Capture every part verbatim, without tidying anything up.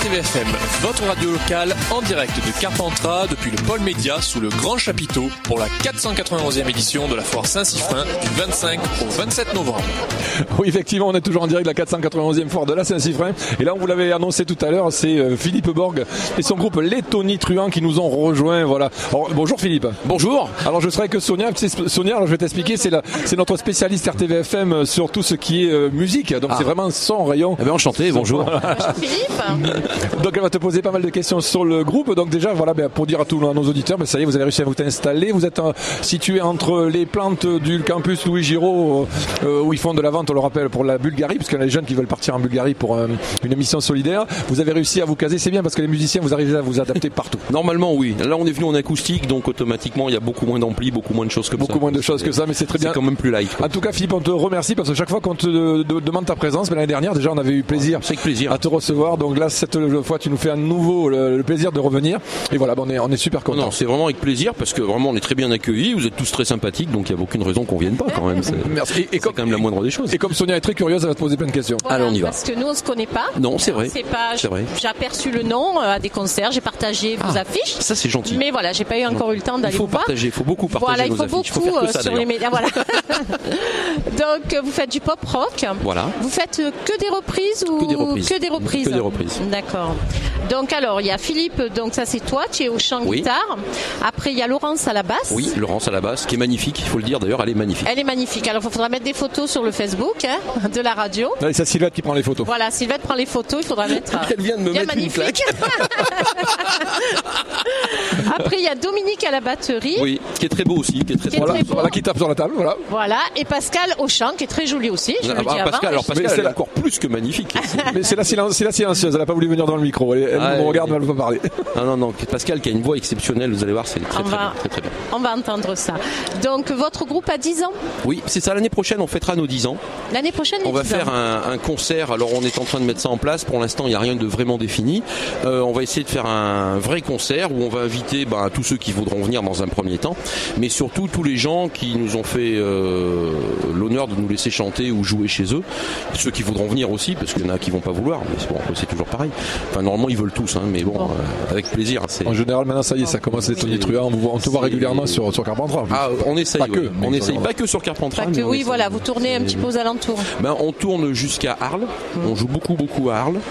V F M, votre radio locale en direct de Carpentras depuis le pôle média sous le grand chapiteau pour la quatre cent quatre-vingt-onzième édition de la foire Saint-Siffrin du vingt-cinq au vingt-sept novembre. Oui, effectivement, on est toujours en direct de la quatre cent quatre-vingt-onzième foire de la Saint-Siffrin. Et là, on vous l'avait annoncé tout à l'heure, c'est Philippe Borg et son groupe Les Tonitruants qui nous ont rejoints. Voilà. Alors, bonjour Philippe. Bonjour. Alors, je serai avec Sonia. Sonia, alors, je vais t'expliquer, c'est, la, c'est notre spécialiste R T V F M sur tout ce qui est euh, musique. Donc, ah. c'est vraiment son rayon. Eh bien, enchanté, bonjour. Bonjour Philippe. Donc, elle va te poser pas mal de questions sur le groupe. Donc, déjà, voilà, ben, pour dire à tous nos auditeurs, ben, ça y est, vous avez réussi à vous installer. Vous êtes euh, situé entre les plantes du campus Louis Giraud, euh, où ils font de la vente, on le rappelle, pour la Bulgarie, parce qu'il y a des jeunes qui veulent partir en Bulgarie pour euh, une émission solidaire. Vous avez réussi à vous caser, c'est bien, parce que les musiciens, vous arrivez à vous adapter partout. Normalement, oui. Là, on est venu en acoustique, donc automatiquement, il y a beaucoup moins d'ampli, beaucoup moins de choses comme beaucoup ça. Beaucoup moins de choses que ça, mais c'est très bien. C'est quand même plus light, quoi. En tout cas, Philippe, on te remercie, parce que chaque fois qu'on te de, de, demande ta présence, mais l'année dernière, déjà, on avait eu plaisir, c'est avec plaisir à te recevoir. Donc là, cette fois, tu nous fais à nouveau le, le plaisir de revenir. Et voilà, ben, on est, on est super contents. Non, c'est vraiment avec plaisir, parce que vraiment, on est très bien accueillis. Vous êtes tous très sympathiques, donc il n'y a aucune raison qu'on vienne pas, quand même. C'est, Merci. Et, et c'est comme, quand même la moindre des choses. Et comme Sonia est très curieuse, elle va te poser plein de questions. Voilà, allez, on y va. Parce que nous, on se connaît pas. Non, c'est vrai. C'est pas, c'est vrai. J'ai aperçu le nom à des concerts, j'ai partagé vos ah, affiches. Ça, c'est gentil. Mais voilà, j'ai pas eu encore eu le temps d'aller il faut vous voir. partager, il faut beaucoup partager voilà, il nos faut affiches. beaucoup Il faut faire que ça, sur les médias. Voilà. Donc, vous faites du pop rock. Voilà. Vous faites que des reprises ou que des reprises. Que des reprises. Que des reprises. D'accord. Donc, alors, il y a Philippe. Donc, ça, c'est toi. Tu es au chant oui. guitare. Après, il y a Laurence à la basse. Oui, Laurence à la basse, qui est magnifique. Il faut le dire. D'ailleurs, elle est magnifique. Elle est magnifique. Alors, il faudra mettre des photos sur le Facebook hein, de la radio. Là, c'est Sylvette qui prend les photos. Voilà, Sylvette prend les photos. Il faudra mettre. Elle vient de me bien mettre magnifique. une claque. Après, il y a Dominique à la batterie. Oui, qui est très beau aussi, qui est très, qui est voilà, très beau. Voilà, qui tape sur la table, voilà. Voilà, et Pascal au chant, qui est très joli aussi. Je ah, le dis Pascal, avant, alors Pascal, mais elle est la... encore plus que magnifique. Mais c'est la, silen... c'est la silencieuse, elle n'a pas voulu venir dans le micro. Elle, elle ah, me regarde, mais elle ne veut pas parler. Non, non, non, Pascal qui a une voix exceptionnelle, vous allez voir, c'est très, très, va... bien, très, très bien. On va entendre ça. Donc, votre groupe a dix ans ? Oui, c'est ça, l'année prochaine, on fêtera nos dix ans. L'année prochaine, les on va dix faire ans. un, un concert, alors on est en train de mettre ça en place, pour l'instant, il n'y a rien de vraiment défini. Euh, on va essayer de faire un vrai concert où on va inviter ben, tous ceux qui voudront venir dans un premier temps, mais surtout tous les gens qui nous ont fait euh, l'honneur de nous laisser chanter ou jouer chez eux, ceux qui voudront venir aussi, parce qu'il y en a qui vont pas vouloir, mais bon, c'est toujours pareil. Enfin, normalement, ils veulent tous, hein, mais bon, bon. Euh, avec plaisir. C'est... En général, maintenant, ça y est, ça commence les Tonitruants. On, on te voit régulièrement sur, sur Carpentras. Ah, on essaye, pas oui. que, on essaye pas que sur Carpentras. Pas que, oui, essaye, voilà, vous tournez un petit peu aux alentours. Ben, on tourne jusqu'à Arles. Mmh. On joue beaucoup, beaucoup à Arles.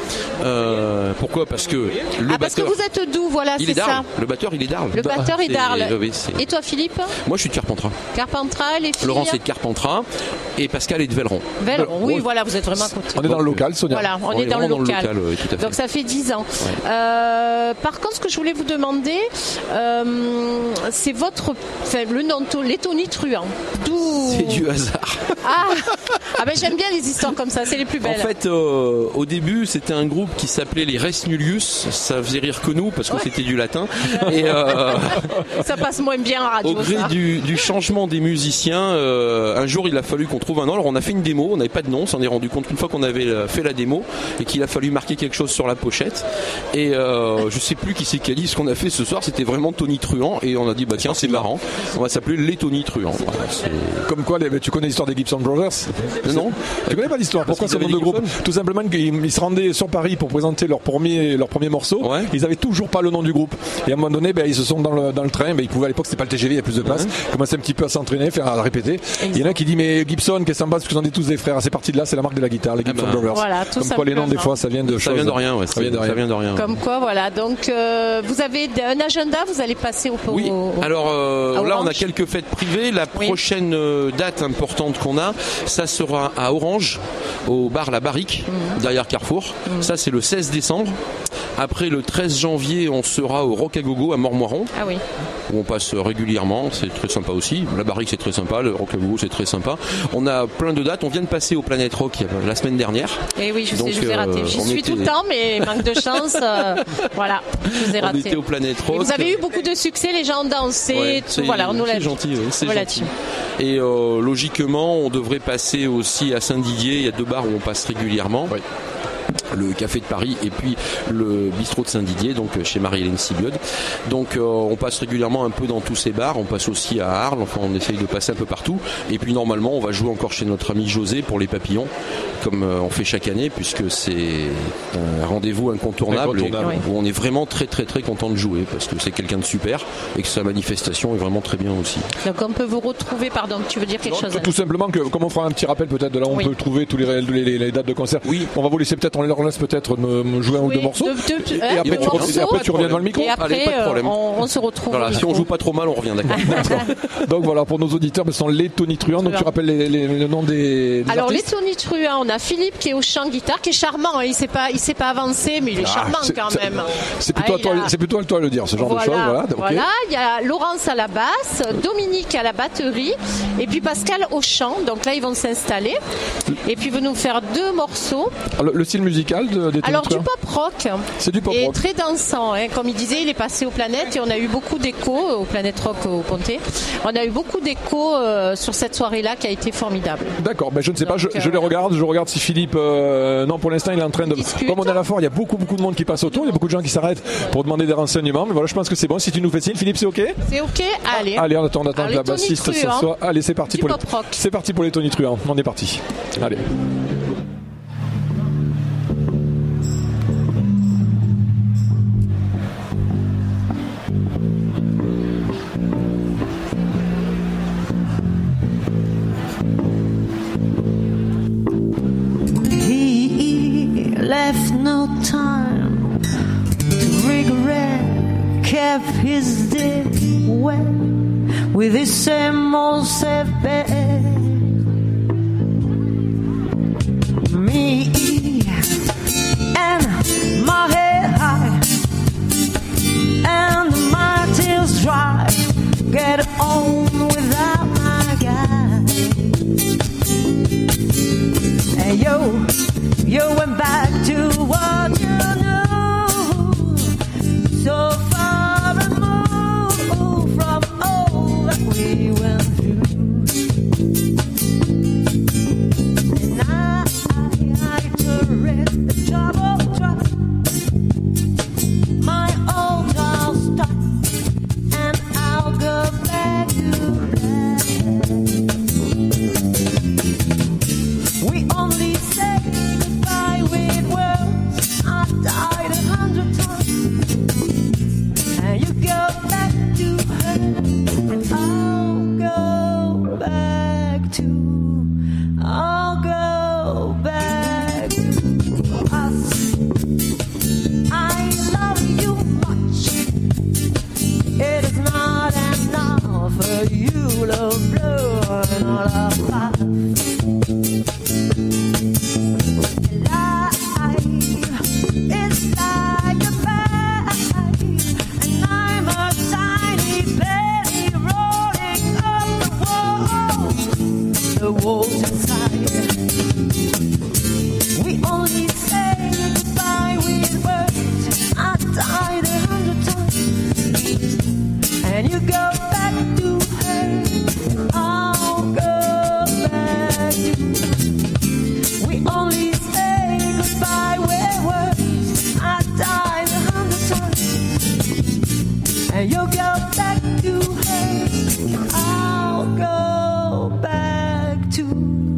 Euh, pourquoi ? Parce que le ah, parce batteur, que vous êtes d'où, voilà, il c'est est d'Arles. ça. Le batteur, il est d'Arles. Le batteur est d'Arles. Oui, c'est... Et toi, Philippe ? Moi, je suis de Carpentras. Carpentras, les filles. Laurence est de Carpentras et Pascal est de Velleron. Velleron, oui, voilà, vous êtes vraiment à côté. On est dans le local, Sonia. Voilà, on, on est, est dans, le dans local. le local, oui, tout à fait. Donc ça fait dix ans. Ouais. Euh, par contre, ce que je voulais vous demander, euh, c'est votre, enfin, le nom, les Tonitruants. D'où... C'est du hasard. Ah, ah ben j'aime bien les histoires comme ça, c'est les plus belles. En fait, euh, au début, c'était un groupe qui s'appelait les Res Nullius. Ça faisait rire que nous parce que ouais. c'était du latin. Et euh, ça passe moins bien en radio. Au gré ça. Du, du changement des musiciens, euh, un jour, il a fallu qu'on trouve un nom. Alors, on a fait une démo. On n'avait pas de nom. On s'en est rendu compte qu'une fois qu'on avait fait la démo et qu'il a fallu marquer quelque chose sur la pochette. Et euh, je sais plus qui c'est qui a dit ce qu'on a fait ce soir. C'était vraiment Tonitruants. Et on a dit bah tiens, c'est marrant. On va s'appeler les Tonitruants. Voilà, c'est... Comme quoi, les, tu connais l'histoire des Gibson Brothers ? Non. Tu connais pas l'histoire ? Pourquoi ce nom de groupe ? Tout simplement qu'ils ils se rendaient sur Paris pour présenter leur premier, leur premier morceau. Ouais. Ils avaient toujours pas le nom du groupe. Et à un moment donné, ben, ils se sont dans le, dans le train. Ben, ils pouvaient, à l'époque, c'était pas le T G V, il y a plus de place. Ouais. Ils commençaient un petit peu à s'entraîner, faire, à répéter. Il y en a qui dit, mais Gibson, qu'est-ce qu'on passe, parce que vous en êtes tous des frères. C'est parti de là, c'est la marque de la guitare, les Gibson ah ben, Brothers. Voilà, tout Comme quoi, les noms, des fois, ça vient de ça choses. Vient de rien, ouais. Ça vient de rien. Ça vient de rien. Comme quoi, voilà. Donc, euh, vous avez un agenda, vous allez passer au. Oui. Au, au, Alors euh, là, on a quelques fêtes privées. La oui. prochaine date importante qu'on a, ça sera à Orange, au bar La Barrique, mmh. derrière Carrefour. Mmh. Ça, c'est le seize décembre. Après, le treize janvier, on sera au Rock à Gogo à Montmoiron. Ah oui. Où on passe régulièrement, c'est très sympa aussi. La Barrique, c'est très sympa. Le Rock à Gogo, c'est très sympa. On a plein de dates. On vient de passer au Planète Rock la semaine dernière. Et oui, je Donc, sais, je vous ai raté. J'y suis était... tout le temps, mais manque de chance. Euh, voilà, je vous ai raté. On était au Planète Rock. Et vous avez eu beaucoup de succès, les gens ont dansé. Ouais, tout, voilà, on nous l'a c'est dit. gentil. Oui, c'est voilà gentil. Et euh, logiquement, on devrait passer aussi à Saint-Didier. Il y a deux bars où on passe régulièrement. Oui. le Café de Paris et puis le bistrot de Saint-Didier, donc chez Marie-Hélène Sibiod. Donc euh, on passe régulièrement un peu dans tous ces bars, on passe aussi à Arles, enfin on essaye de passer un peu partout. Et puis normalement on va jouer encore chez notre ami José pour les Papillons, comme euh, on fait chaque année, puisque c'est un rendez-vous incontournable, incontournable. Et, où on est vraiment très très très content de jouer, parce que c'est quelqu'un de super et que sa manifestation est vraiment très bien aussi. Donc on peut vous retrouver, pardon, tu veux dire quelque non, chose? Tout simplement, que, comme on fera un petit rappel peut-être de là où oui. on peut trouver tous les, les, les, les dates de concert. Oui. On va vous laisser peut-être, on leur laisse peut-être me, me jouer un ou deux morceaux. De, de, et, hein, et après, tu, morceaux, et après tu reviens devant le micro. Et après Allez, pas de problème. on, on se retrouve. Voilà, si on joue pas trop mal, on revient, d'accord. Donc voilà, pour nos auditeurs, ce sont les tonitruants. Donc tu rappelles les, les, le nom des, des Alors artistes. les tonitruants, on a Philippe qui est au chant guitare, qui est charmant. Hein, il s'est pas, il s'est pas avancé, mais il est Ah, charmant c'est- quand c'est- même. C'est plutôt, Ah, à toi, il a- c'est plutôt à toi de le dire, ce genre voilà, de choses. Voilà, ok. voilà. Il y a Laurence à la basse, Dominique à la batterie, et puis Pascal au chant. Donc là, ils vont s'installer. Et puis, ils vont nous faire deux morceaux. Alors, le style musical de, des Alors, du tonitruants, pop rock. c'est du pop Et rock. très dansant. Hein. Comme il disait, il est passé aux planètes et on a eu beaucoup d'échos, aux planètes rock au Pontet. On a eu beaucoup d'échos euh, sur cette soirée-là qui a été formidable. D'accord, ben je ne sais Donc, pas, je, je euh, les regarde, je regarde si Philippe, euh, non pour l'instant il est en train de, Discute. comme on est à la foire, il y a beaucoup beaucoup de monde qui passe autour, il y a beaucoup de gens qui s'arrêtent pour demander des renseignements, mais voilà je pense que c'est bon, si tu nous fais signe, Philippe c'est ok? C'est ok? Allez. Allez on attend, on attend Alors, que la les bassiste ce tonitruants, soit, allez c'est parti du pour les, pop rock. c'est parti pour les tonitruants, on est parti, allez. He left no time to regret, kept his day wet with his same old safe bet. Me and my head high and my tears dry, get on without my guy. Hey yo, you went back to what you knew, so far removed from all that we went through. And I, I tolerate the trouble drop, my old all stop, and I'll go back to that. We only say goodbye with words. I died a hundred times, and you go back to her, and I'll go back to, I'll go back to us. I love you much. It is not enough for you to blow and all of us. Life is like a pie, and I'm a tiny penny rolling up the wall, the walls inside. We only say goodbye with words. I died a hundred times, and you go back to her, I'll go back to. We only say goodbye with words. I died a hundred times, and you'll go back to her. I'll go back to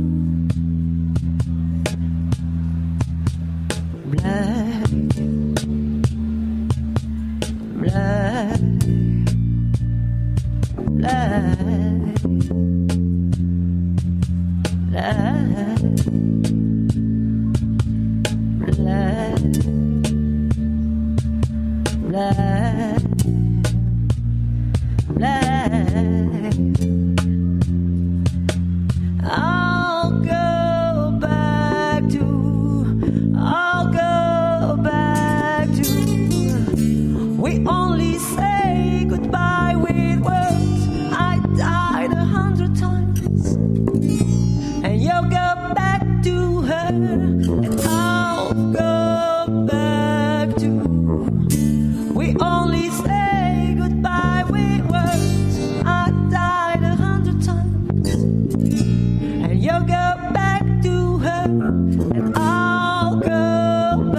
black, black, black, black. Black, black, black. I'll go back to, I'll go back to. We only say goodbye with words. I died a hundred times, and you'll go back to her, and I'll go back to. We only say goodbye with words. I died a hundred times, and you'll go back to her, and I'll go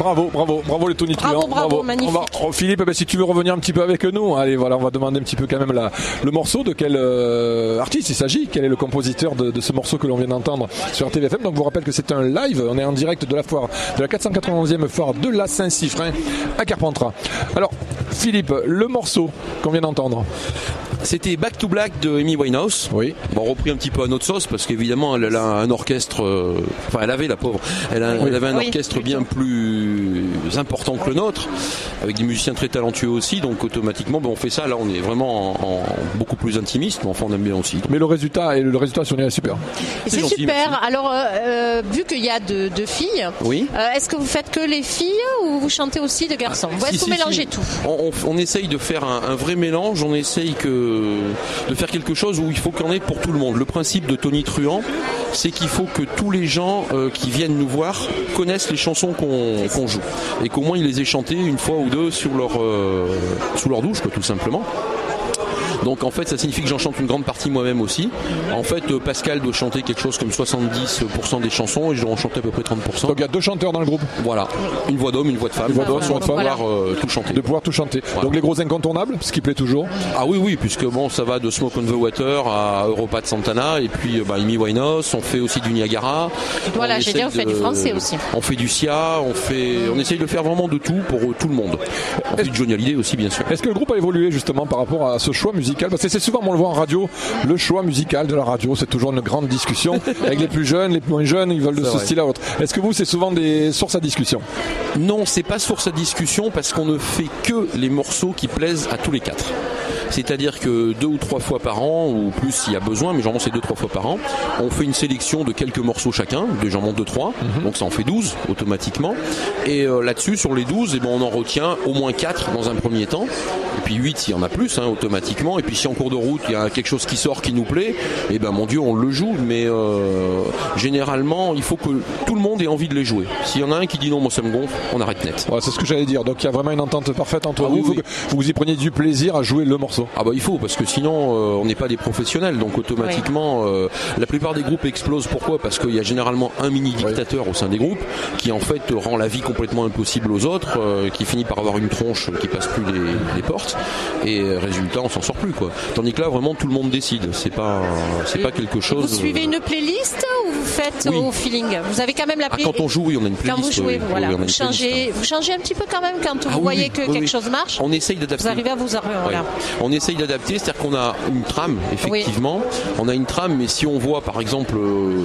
Bravo, bravo, bravo les Tony Bravo, Truant. bravo, magnifique. On va, oh, Philippe, eh ben, si tu veux revenir un petit peu avec nous, allez, voilà, on va demander un petit peu quand même la, le morceau, de quel euh, artiste il s'agit, quel est le compositeur de, de ce morceau que l'on vient d'entendre sur R T V F M. Donc, je vous rappelle que c'est un live, on est en direct de la foire, de la quatre cent quatre-vingt-onzième foire de la Saint-Siffrin à Carpentras. Alors, Philippe, le morceau qu'on vient d'entendre. C'était Back to Black de Amy Winehouse. Oui. Bon, repris un petit peu à notre sauce parce qu'évidemment elle, elle a un orchestre. Euh, enfin, elle avait la pauvre. Elle, a, oui. elle avait un Oui, orchestre plutôt. bien plus important que le nôtre, avec des musiciens très talentueux aussi. Donc automatiquement, ben, on fait ça. Là, on est vraiment en, en beaucoup plus intimiste, mais enfin, on aime bien aussi. Mais le résultat, et le résultat sur est super. Et C'est c'est gentil, super. merci. Alors, euh, euh, vu qu'il y a deux de filles, Oui. euh, est-ce que vous faites que les filles ou vous chantez aussi de garçons? Ou Si, est-ce que si, vous mélangez si. tout? On, on, on essaye de faire un, un vrai mélange. On essaye que de faire quelque chose où il faut qu'il y en ait pour tout le monde. Le principe de Tony Truant, c'est qu'il faut que tous les gens euh, qui viennent nous voir connaissent les chansons qu'on qu'on joue et qu'au moins ils les aient chantées une fois ou deux sur leur, euh, sous leur douche, quoi, tout simplement. Donc en fait ça signifie que j'en chante une grande partie moi-même aussi. En fait euh, Pascal doit chanter quelque chose comme soixante-dix pour cent des chansons et je dois en chanter à peu près trente pour cent. Donc, il y a deux chanteurs dans le groupe, Voilà, une voix d'homme, une voix de femme, Une voix d'homme, pour une voix de femme. pouvoir euh, tout chanter. de pouvoir tout chanter. Voilà. Donc, les gros incontournables, ce qui plaît toujours. Ah oui oui, puisque bon ça va de Smoke on the Water à Europa de Santana et puis bah, Amy Winehouse, on fait aussi du Niagara. Voilà, On j'ai dit, essaye on fait de- du français aussi. On fait du Sia, on fait, on essaye de faire vraiment de tout pour euh, tout le monde. On fait du Johnny Hallyday aussi bien sûr. Est-ce que le groupe a évolué justement par rapport à ce choix musical? Parce que c'est souvent, on le voit en radio, le choix musical de la radio, c'est toujours une grande discussion avec les plus jeunes, les moins jeunes, ils veulent de C'est ce vrai. style à l'autre. Est-ce que vous, c'est souvent des sources à discussion? Non, c'est pas source à discussion parce qu'on ne fait que les morceaux qui plaisent à tous les quatre. C'est-à-dire que deux ou trois fois par an, ou plus s'il y a besoin, mais généralement c'est deux trois fois par an, on fait une sélection de quelques morceaux chacun, déjà monte de trois, donc ça en fait douze automatiquement. Et euh, là-dessus, sur les douze, eh ben, on en retient au moins quatre dans un premier temps, et puis huit s'il y en a plus, hein, automatiquement. Et puis si en cours de route, il y a quelque chose qui sort qui nous plaît, eh ben mon Dieu, on le joue, mais euh, généralement, il faut que tout le monde ait envie de les jouer. S'il y en a un qui dit non, moi ça me gonfle, on arrête net. Ouais, c'est ce que j'allais dire. Donc il y a vraiment une entente parfaite entre Ah vous. oui, Il faut oui. que vous y preniez du plaisir à jouer le morceau. Ah bah il faut, parce que sinon euh, on n'est pas des professionnels, donc automatiquement euh, la plupart des groupes explosent. Pourquoi? Parce qu'il y a généralement un mini dictateur au sein des groupes qui en fait rend la vie complètement impossible aux autres, euh, qui finit par avoir une tronche qui passe plus les, les portes, et euh, résultat on s'en sort plus quoi. Tandis que là vraiment tout le monde décide, c'est pas c'est pas quelque chose. Vous suivez euh, une playlist ou vous faites Oui. au feeling? Vous avez quand même la ah, playlist. quand on joue, oui, on a une playlist. Quand vous jouez, oui, voilà, oui, on a vous une playlist, changez, hein. vous changez un petit peu quand même quand Ah vous oui, voyez oui, que oui, quelque oui. chose marche. On essaye d'adapter. Vous arrivez à vous voilà. Ouais. On essaye d'adapter, c'est-à-dire qu'on a une trame, effectivement. On a une trame, mais si on voit, par exemple, euh,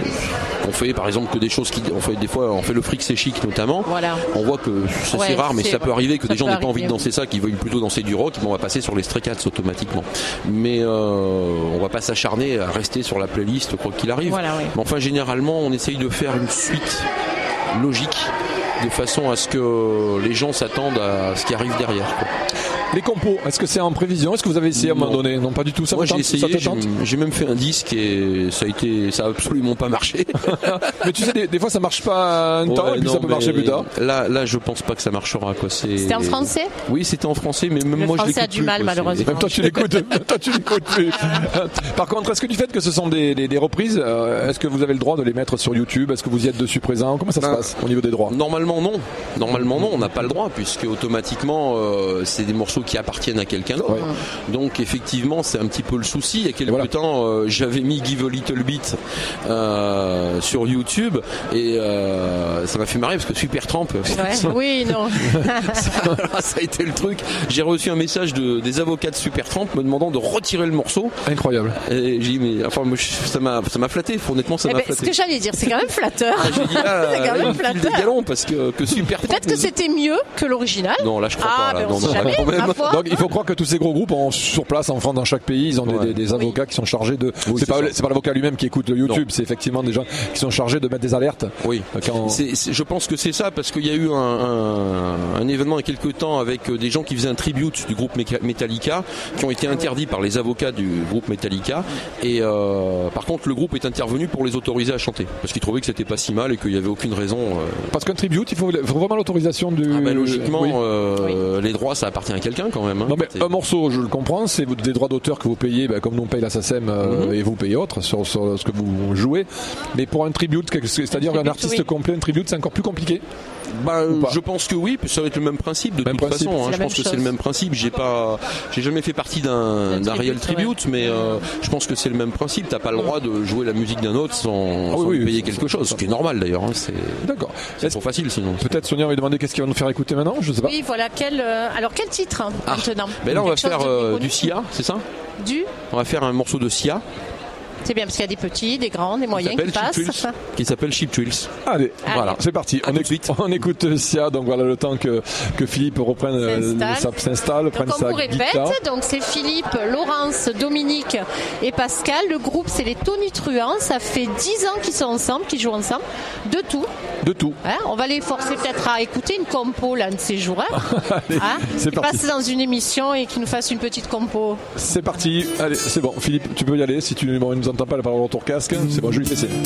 on fait, par exemple, que des choses qui, on fait des fois, on fait le fric c'est chic notamment. Voilà. On voit que c'est Ouais, rare, mais c'est- ça peut arriver que ça des gens peut n'aient pas envie de arriver. danser ça, qui veulent plutôt danser du rock. On va passer sur les Stray Cats automatiquement. Mais euh, on va pas s'acharner à rester sur la playlist quoi qu'il arrive. Voilà, oui. Mais enfin, généralement, on essaye de faire une suite logique, de façon à ce que les gens s'attendent à ce qui arrive derrière, quoi. Les compos, est-ce que c'est en prévision? Est-ce que vous avez essayé à un moment Non. donné? Non, pas du tout. Ça Moi vous j'ai tente- essayé, ça te j'ai tente j'ai même fait un disque et ça a été, ça a absolument pas marché. Mais tu sais, des, des fois ça marche pas un temps Ouais, et puis non, ça peut mais marcher plus tard. Là, là, je pense pas que ça marchera quoi. C'est- C'était en français? Oui, c'était en français, mais même Le moi je français l'écoute a du plus, mal, quoi. malheureusement. C'est- Même toi tu l'écoutes, même toi tu l'écoutes plus. Par contre, est-ce que du fait que ce sont des, des, des reprises, euh, est-ce que vous avez le droit de les mettre sur YouTube? Est-ce que vous y êtes dessus présent? Comment ça se Ben, passe au niveau des droits? Normalement non. Normalement non, on n'a pas le droit puisque automatiquement euh, c'est des morceaux qui appartiennent à quelqu'un d'autre. Ouais. Donc effectivement c'est un petit peu le souci. Il y a quelques Voilà. temps euh, j'avais mis Give a Little Bit euh, sur YouTube et euh, ça m'a fait marrer parce que Supertramp. Ouais. Oui, non. ça, ça a été le truc. J'ai reçu un message de, des avocats de Supertramp me demandant de retirer le morceau. Incroyable. Et j'ai dit mais enfin moi, je- ça m'a ça m'a flatté. Honnêtement ça Eh m'a ben, ce flatté. que j'allais dire, c'est quand même flatteur. J'ai dit ah, C'est quand même il me file des flatteur. galons parce que que Supertramp. Peut-être que nous- c'était mieux que l'original. Non là je crois Ah, pas. Là. ben on Non, sait non, jamais, quand même. ma foi. Donc il faut croire que tous ces gros groupes ont sur place en France, dans chaque pays, ils ont des- Ouais. des, des avocats qui sont chargés de. Oui, c'est c'est pas ça. c'est pas l'avocat lui-même qui écoute le YouTube, Non. c'est effectivement des gens qui sont chargés de mettre des alertes. Oui, Quand- c'est, c'est- je pense que c'est ça parce qu'il y a eu un, un, un événement il y a quelques temps avec euh, des gens qui faisaient un tribute du groupe Meca- Metallica qui ont été interdits par les avocats du groupe Metallica et euh, par contre le groupe est intervenu pour les autoriser à chanter parce qu'ils trouvaient que c'était pas si mal et qu'il n'y avait aucune raison. euh, Parce qu'un tribute, il faut, faut vraiment l'autorisation du. ah ben, logiquement Oui. euh, les droits ça appartient à quelqu'un. quelqu'un quand même. Hein. Non mais C'est- un morceau, je le comprends, c'est des droits d'auteur que vous payez, ben, comme nous on paye la S A C E M euh, Mhm. et vous payez autres sur, sur ce que vous jouez. Mais pour un tribute, quelque- c'est-à-dire un tribute, artiste oui. complet, un tribute, c'est encore plus compliqué. Bah, Ou pas je pense que oui, puis ça va être le même principe de Même toute principe. façon. C'est Hein, la je même pense que chose. c'est le même principe. J'ai pas, j'ai jamais fait partie d'un, D'un d'un real tribute, tribute, mais euh, je pense que c'est le même principe. T'as pas le droit de jouer la musique d'un autre sans, Ah sans oui, lui oui, payer c'est- quelque chose, ce qui est normal d'ailleurs. Hein, c'est, D'accord. c'est Est-ce- trop facile sinon. Peut-être Sonia va lui demander qu'est-ce qu'il va nous faire écouter maintenant, je sais pas. Oui, voilà. Quel, euh, alors, quel titre hein, Ah. maintenant Ben là, on va Quelque chose faire de plus euh, connu du Sia, c'est ça? Du On va faire un morceau de Sia C'est bien, parce qu'il y a des petits, des grands, des qui moyens qui s'appelle Cheap passent. Thrills, qui s'appelle Cheap Thrills. Allez, Allez. voilà, c'est parti. À On, tout de écoute, suite. on écoute Sia, donc voilà le temps que, que Philippe reprenne, euh, S'installe. sa- s'installe, prenne Donc on sa vous répète, guitare. donc c'est Philippe, Laurence, Dominique et Pascal. Le groupe c'est les Tonitruants. Ça fait dix ans qu'ils sont ensemble, qu'ils jouent ensemble. De tout. De tout. Hein, on va les forcer peut-être à écouter une compo l'un de ces jours. Hein, Allez, hein, c'est qu'ils parti. passent dans une émission et qu'ils nous fassent une petite compo. C'est parti. Allez, c'est bon. Philippe, tu peux y aller. Si tu bon, il nous entend pas, la parole dans ton casque. C'est bon, je lui fais signe.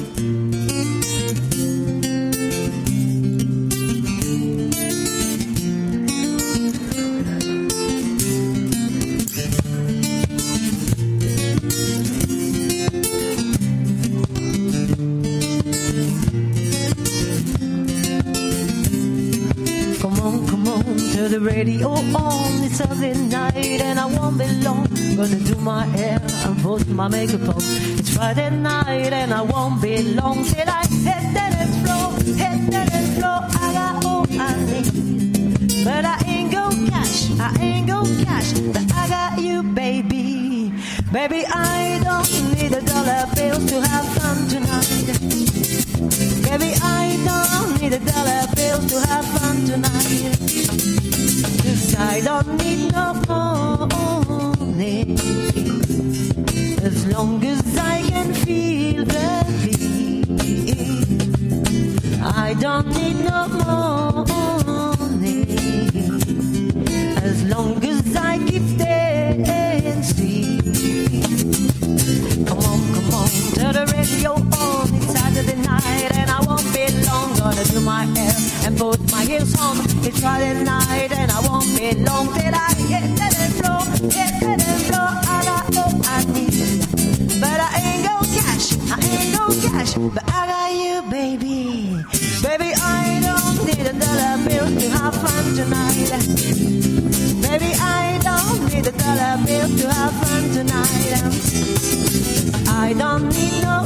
Come on, come on, turn the radio on. It's Sunday night and I won't be long. Gonna do my hair and put my makeup on. It's Friday night and I won't be long till I hit the dance floor, hit the dance floor. I got all I need, but I ain't got cash, I ain't got cash, but I got you, baby. Baby, I don't need a dollar bills to have fun tonight. Baby, I don't need a dollar bill to have fun tonight. 'Cause I don't need no money, as long as I can feel the beat. I don't need no money, as long as I keep dancing. Come on, come on, turn the radio on. It's Saturday night and I won't be long. Gonna do my hair and put my heels on. It's Friday night and I won't be long till I hit the dance floor, hit the dance floor. I got all I need, but I ain't got cash, I ain't got cash, but I got you, baby. Baby, I don't need a dollar bill to have fun tonight. Baby, I don't need a dollar bill to have fun tonight. I don't need no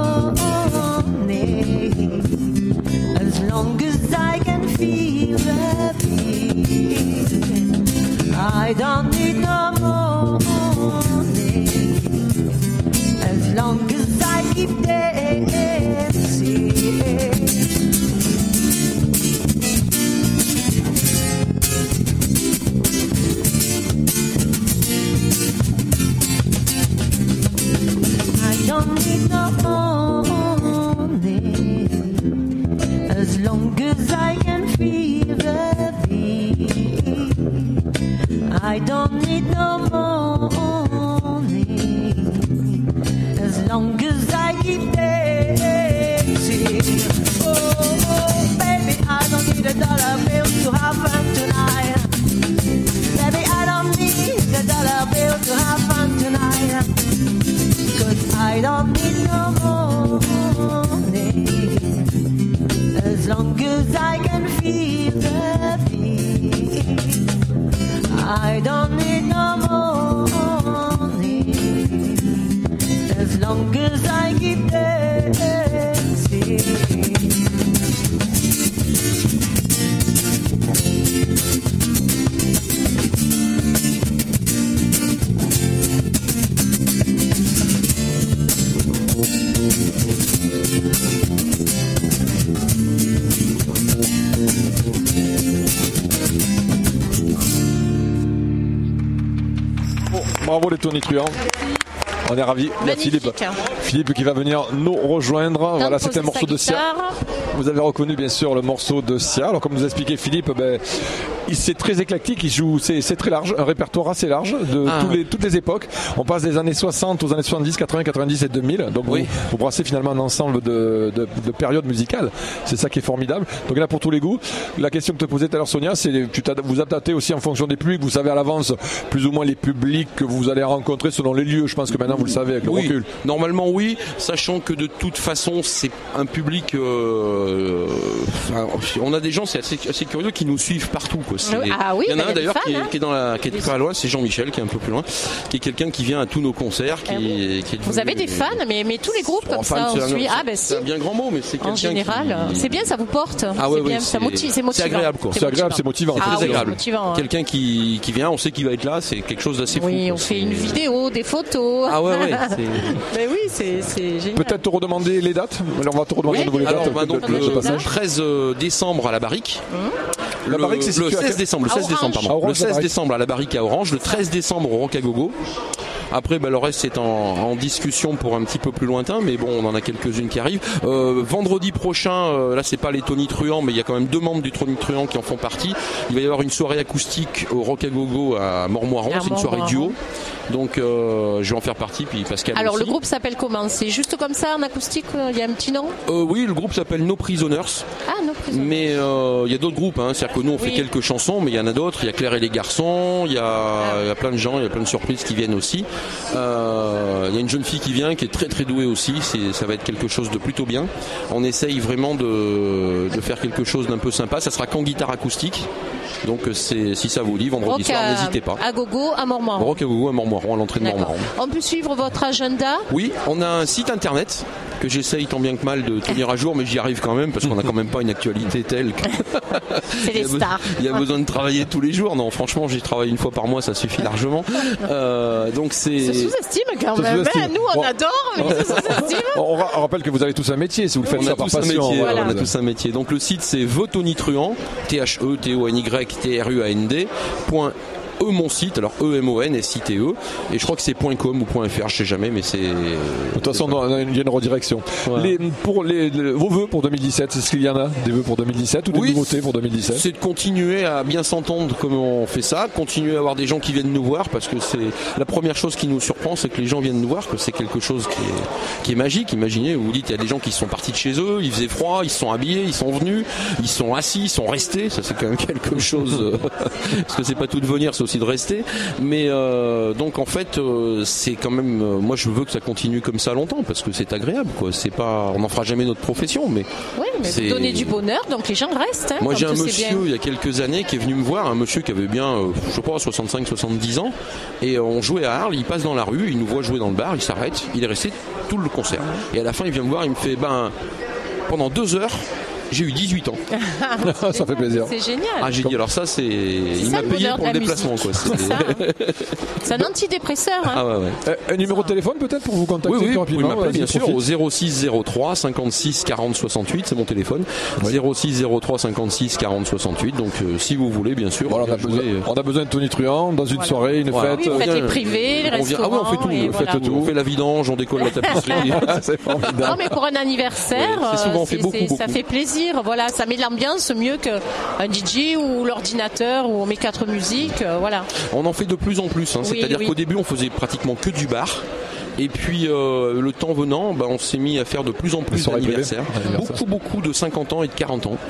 money, as long as I can feel the beat. I don't need no money, as long as I keep dancing. I don't need no money, as long as I can feel the beat. I don't need no money, as long as I keep dancing. Oh, oh, baby, I don't need a dollar bill to have fun tonight. Baby, I don't need a dollar bill to have fun tonight. 'Cause I don't need no money, as long as I can feel the beat. I don't need no money, as long as I keep dancing. Bravo les Tonitruants. On est ravis. Il y a Magnifique. Philippe. Philippe qui va venir nous rejoindre. Voilà, c'est un poser morceau sa de Sia. guitare. Vous avez reconnu bien sûr le morceau de Sia. Alors comme nous a expliqué Philippe, ben, c'est très éclectique, il joue, c'est, c'est très large, un répertoire assez large de Ah. tous les, toutes les époques. On passe des années soixante aux années soixante-dix, quatre-vingts, quatre-vingt-dix et deux mille. Donc Oui. vous, vous brassez finalement un ensemble de, de, de périodes musicales. C'est ça qui est formidable. Donc là pour tous les goûts. La question que te posait tout à l'heure Sonia, c'est tu t'ad- vous adaptez aussi en fonction des publics. Vous savez à l'avance plus ou moins les publics que vous allez rencontrer selon les lieux. Je pense que maintenant vous le savez avec le Oui, recul. normalement oui, sachant que de toute façon c'est un public. euh, enfin, on a des gens, c'est assez, assez curieux, qui nous suivent partout. Quoi. C'est- Ah oui, il y en bah, a il y un a d'ailleurs des qui, est, fans, hein. qui est dans la, qui est pas loin, c'est Jean-Michel qui est un peu plus loin, qui est quelqu'un qui vient à tous nos concerts. Qui, Ah oui. qui est Vous devenu- avez des fans, mais, mais tous les groupes Bon, comme fan, ça, c'est on un- suit. Ah ben c'est si. un bien grand mot, mais c'est quelqu'un En général, qui- c'est bien, ça vous porte. Ah ouais, c'est bien, ouais, ça c'est- motive, c'est motivant. c'est agréable, quoi. C'est agréable, c'est motivant. Ah très oui, c'est agréable. motivant, hein. Quelqu'un qui, qui vient, on sait qu'il va être là, c'est quelque chose d'assez fou. Oui, quoi. on fait C'est- une vidéo, des photos. Ah ouais, ouais. c'est- Mais oui, c'est c'est génial. Peut-être te redemander les dates. Alors on va te redemander Oui, de nouveau les Alors, dates. bah, donc, de- de- de le passage. treize décembre à la Barrique. La Le- Barrique, c'est le situé à seize quel- décembre, le À seize Orange. décembre, À pardon. Orange, Le la seize Barrique. décembre à la Barrique à Orange, le treize décembre au Rock à Gogo. Après, bah, le reste c'est en, en discussion pour un petit peu plus lointain, mais bon, on en a quelques-unes qui arrivent. Euh, vendredi prochain, euh, là c'est pas les Tony Truant, mais il y a quand même deux membres du Tony Truant qui en font partie. Il va y avoir une soirée acoustique au Rock à Gogo à Mormoiron, À c'est une soirée Mormoiron. duo. Donc euh, je vais en faire partie, puis Pascal Alors aussi. le groupe s'appelle comment? C'est juste comme ça en acoustique? Il y a un petit nom? Euh, oui, le groupe s'appelle No Prisoners. Ah, non, prisonniers. Mais euh, il y a d'autres groupes, hein. C'est-à-dire que nous on fait Oui. quelques chansons, mais il y en a d'autres. Il y a Claire et les garçons, il y a, il y a plein de gens, il y a plein de surprises qui viennent aussi. Euh, il y a une jeune fille qui vient, qui est très très douée aussi. C'est, ça va être quelque chose de plutôt bien. On essaye vraiment de, de faire quelque chose d'un peu sympa. Ça sera qu'en guitare acoustique. Donc c'est, si ça vous dit, vendredi Rock soir, à- n'hésitez pas. À gogo, à Mormoiron. Rock à Gogo à Mormoiron, à l'entrée de D'accord. Mormoiron. On peut suivre votre agenda. Oui, on a un site internet que j'essaye tant bien que mal de tenir à jour, mais j'y arrive quand même parce qu'on n'a quand même pas une actualité telle que C'est les il y a be- stars. il y a besoin de travailler tous les jours. Non, franchement, j'y travaille une fois par mois, ça suffit largement. Euh, donc Se c'est sous-estime quand Se même. sous-estime. hein. Nous, on Bon. adore, mais se sous-estime. On, ra- on rappelle que vous avez tous un métier si vous le faites on ça a par tous un passion. métier, voilà. on a tous un métier. Donc le site c'est Votonitruant, T H E T O N Y T R U A N D point E mon site, alors E M O N S I T E, et je crois que c'est .com ou .fr, je sais jamais, mais c'est. De toute façon, on a une, il y a une redirection. Voilà. Les, pour les, le- vos vœux pour deux mille dix-sept, est-ce qu'il y en a des vœux pour deux mille dix-sept ou des Oui, nouveautés pour deux mille dix-sept? C'est de continuer à bien s'entendre comme on fait ça, continuer à avoir des gens qui viennent nous voir, parce que c'est la première chose qui nous surprend, c'est que les gens viennent nous voir, que c'est quelque chose qui est, qui est magique. Imaginez, vous vous dites, il y a des gens qui sont partis de chez eux, il faisait froid, ils se sont habillés, ils sont venus, ils sont assis, ils sont restés. Ça c'est quand même quelque chose, euh, parce que c'est pas tout de venir, c'est aussi de rester. Mais euh, donc en fait, euh, c'est quand même, euh, moi je veux que ça continue comme ça longtemps, parce que c'est agréable, quoi. C'est pas, on n'en fera jamais notre profession, mais Oui, mais C'est- vous donnez du bonheur, donc les gens restent. Hein, moi j'ai un comme tout, c'est monsieur bien. il y a quelques années qui est venu me voir, un monsieur qui avait bien, euh, je sais pas, soixante-cinq soixante-dix ans, et euh, on jouait à Arles, il passe dans la rue, il nous voit jouer dans le bar, il s'arrête, il est resté tout le concert. Et à la fin il vient me voir, il me fait, ben, pendant deux heures, j'ai eu dix-huit ans. Ça fait plaisir. C'est génial. Ah j'ai dit, alors ça c'est, il ça, m'a le payé bonheur pour de le la déplacement, musique. quoi. C'est- C'est ça, hein. C'est un antidépresseur. Hein. Ah ouais, ouais. Euh, Un numéro de téléphone peut-être pour vous contacter Oui, oui, plus vous pouvez rapidement. m'appeler bien vas-y, sûr profite. au zéro six zéro trois cinquante-six quarante soixante-huit, c'est mon téléphone. zéro six zéro trois cinquante-six quarante soixante-huit. Donc euh, si vous voulez, bien sûr. Voilà, on, a bien besoin, jouer, euh, on a besoin de Tony Truant dans une Voilà. soirée, une Voilà. fête. Oui, faites vient- les privés, les on vient- Ah oui, on fait tout, restaurants, et on fait voilà. tout. On fait la vidange, on décolle la tapisserie. C'est formidable. Non, mais pour un anniversaire, Oui, c'est souvent, euh, on fait beaucoup, ça beaucoup. fait plaisir. Voilà, ça met l'ambiance mieux qu'un D J ou l'ordinateur ou on met quatre musiques. euh, voilà. On en fait de plus en plus. Hein. Oui, C'est-à-dire oui. qu'au début, on faisait pratiquement que du bar. Et puis euh, le temps venant, bah, on s'est mis à faire de plus en plus soirées privées. d'anniversaires. Anniversaires. Beaucoup, beaucoup de cinquante ans et de quarante ans.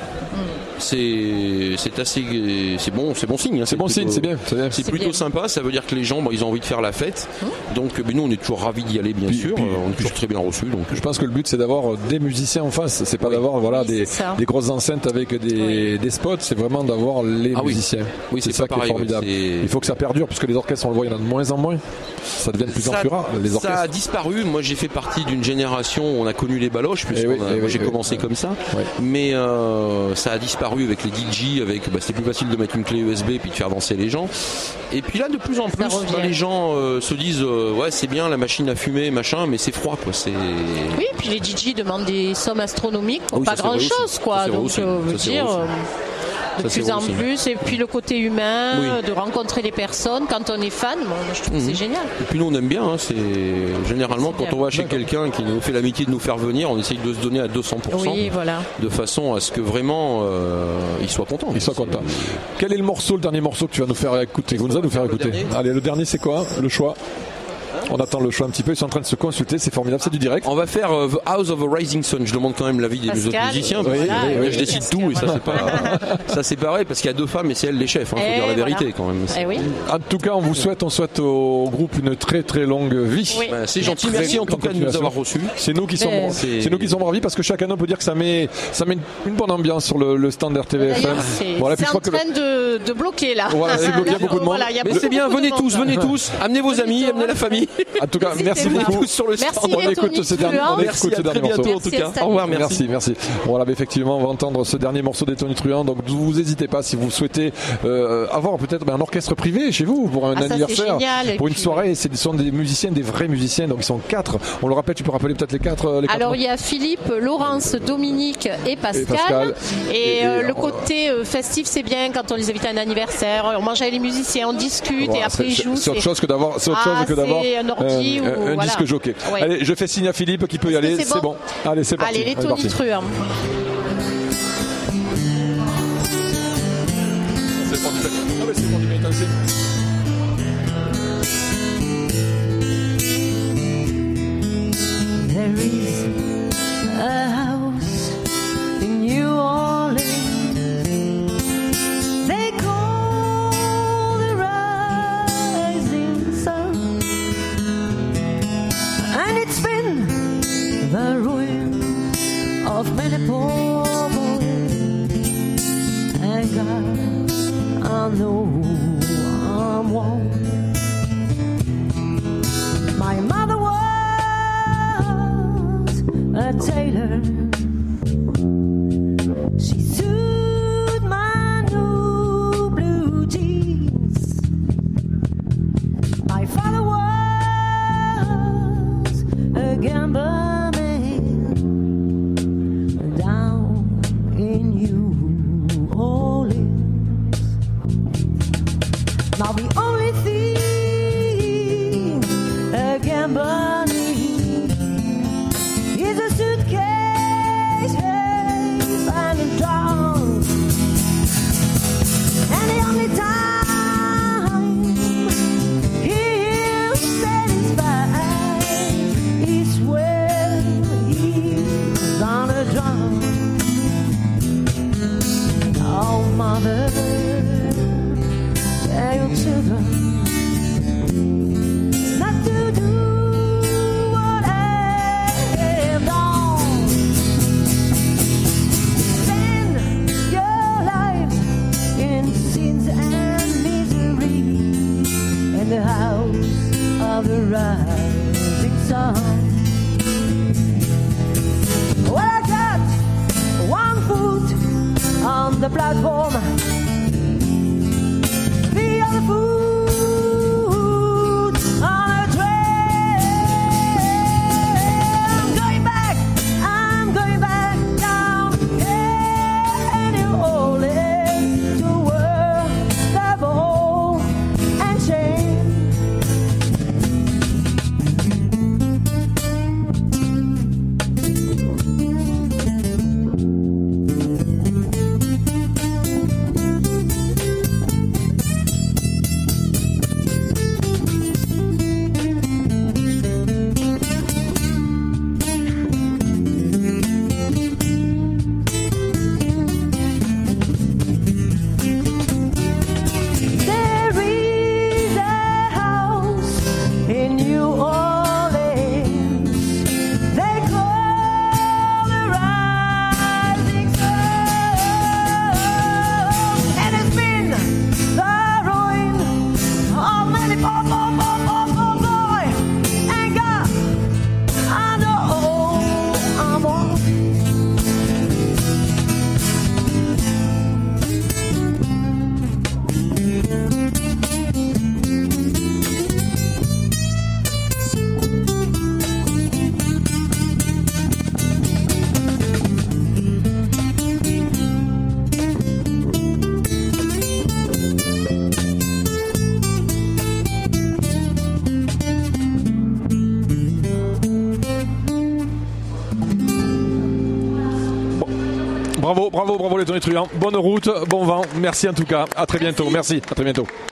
C'est, c'est assez, c'est bon, c'est bon signe. Hein. C'est bon plutôt- signe, c'est bien. C'est bien. C'est C'est plutôt bien. sympa, ça veut dire que les gens, bah, ils ont envie de faire la fête. Donc ben, nous, on est toujours ravis d'y aller, bien Puis- sûr. puis- Euh, on est toujours très bien reçus. Donc, Je pense que le but c'est d'avoir des musiciens en face, c'est pas d'avoir voilà Oui, des, c'est ça. des grosses enceintes avec des, des spots, c'est vraiment d'avoir les Ah oui. musiciens. Oui, c'est c'est ça pas qui pareil, est formidable. ouais, c'est- Il faut que ça perdure puisque les orchestres on le voit, il y en a de moins en moins. Ça devient de plus en ça, plus rare les ça orchestres. a disparu. Moi, j'ai fait partie d'une génération où on a connu les baloches, puisque Eh oui, on a- eh moi, oui, j'ai oui. commencé comme ça. Ouais. Mais euh, ça a disparu avec les D J, avec bah, c'était plus facile de mettre une clé U S B et puis de faire danser les gens. Et puis là, de plus en plus, revient. bah, les gens euh, se disent euh, ouais, c'est bien la machine à fumer, machin, mais c'est froid, quoi. C'est Oui, puis les D J demandent des sommes astronomiques pour Ah oui, pas ça, c'est vrai grand chose, aussi. quoi. Ça, c'est vrai Donc, aussi. euh, veut Ça, c'est dire. vrai aussi. euh, de Ça, c'est plus vrai en aussi. plus. Et puis le côté humain, Oui. de rencontrer les personnes. Quand on est fan, bon, je trouve que c'est génial. Et puis nous on aime bien, hein, c'est généralement C'est quand on va chez D'accord. quelqu'un qui nous fait l'amitié de nous faire venir, on essaye de se donner à deux cents pour cent Oui, voilà. de façon à ce que vraiment euh, il soit content. Ils sont contents. Quel est le morceau, le dernier morceau que tu vas nous faire écouter, Gonza, nous faire Le écouter. dernier Allez, le dernier, c'est quoi? Le choix. On attend le choix un petit peu. Ils sont en train de se consulter. C'est formidable. C'est du direct. On va faire euh, The House of a Rising Sun. Je demande quand même l'avis des Pascal, autres musiciens. oui, parce que, oui, euh, oui, je décide Pascal, tout et ça voilà. c'est pas ça c'est pareil parce qu'il y a deux femmes et c'est elles les chefs. Hein, faut Eh, dire la vérité voilà. quand même. Eh oui. En tout cas, on vous souhaite, on souhaite au groupe une très très longue vie. Oui. Bah, c'est gentil. Merci. Merci en tout cas de nous Continuation. avoir reçus. C'est nous qui sommes, Mais- c'est nous qui sommes ravis parce que chaque année on peut dire que ça met, ça met une, une bonne ambiance sur le, le stand R T V F M. D'ailleurs, c'est Voilà, puis c'est je en crois que le- train de, de bloquer là. Voilà, c'est bloqué, il y a beaucoup de monde. Voilà, il y a Mais beaucoup, c'est bien, beaucoup de venez monde. tous, venez tous, amenez vos amis, Thomas. amenez la famille. en tout cas, merci N'hésitez pas. beaucoup. Tous sur le stand. Merci, On les écoute Tony ce dernier, on Truant. Merci, écoute ce à très dernier morceau. bientôt en tout Merci, cas. Stan. Au revoir, merci. Merci, merci. Voilà, bah, effectivement, on va entendre ce dernier morceau des Tony Truant. Donc, vous n'hésitez pas si vous souhaitez euh, avoir peut-être bah, un orchestre privé chez vous pour un Ah, ça, c'est anniversaire, génial. Et pour une puis, soirée. Ce sont des musiciens, des vrais musiciens. Donc, ils sont quatre. On le rappelle, tu peux rappeler peut-être les quatre. euh, Les quatre Alors il y a Philippe, Laurence, Dominique et Pascal. Et Pascal. Et, Et- et, euh, euh, le côté euh, festif, c'est bien quand on les invite à un anniversaire. On mange avec les musiciens, on discute Voilà, et après c'est- ils jouent. c'est autre c'est- chose que d'avoir, c'est autre Ah, chose que d'avoir c'est un ordi euh, ou- un voilà. disque jockey. Ouais. Allez, je fais signe à Philippe qui peut y Est-ce que aller. c'est C'est bon. bon Allez, c'est parti. Allez, les On est Tony parti. Truant. C'est bon, tu fais- Ah ouais, c'est bon, tu mets un signe. There is a house in New Orleans they call the Rising Sun, and it's been the ruin of many poor boys. And God, I know I'm one. My mother was a tailor. She sewed my new blue jeans. My father was a gambler man down in New Orleans. Now the only thing a gambler needs is a suitcase and a drum. And the only time he'll satisfied is when he's on a drum. Oh, mother, tell your children not to do what I have done. Spend your life in sins and misery in the house of the rising sun. Well, I got one foot on the platform, the other foot on a train. I'm going back, I'm going back down in New Orleans to work the ball and chain. bravo, bravo les tonitruants. Bonne route, bon vent. Merci en tout cas. À très bientôt. Merci. À très bientôt.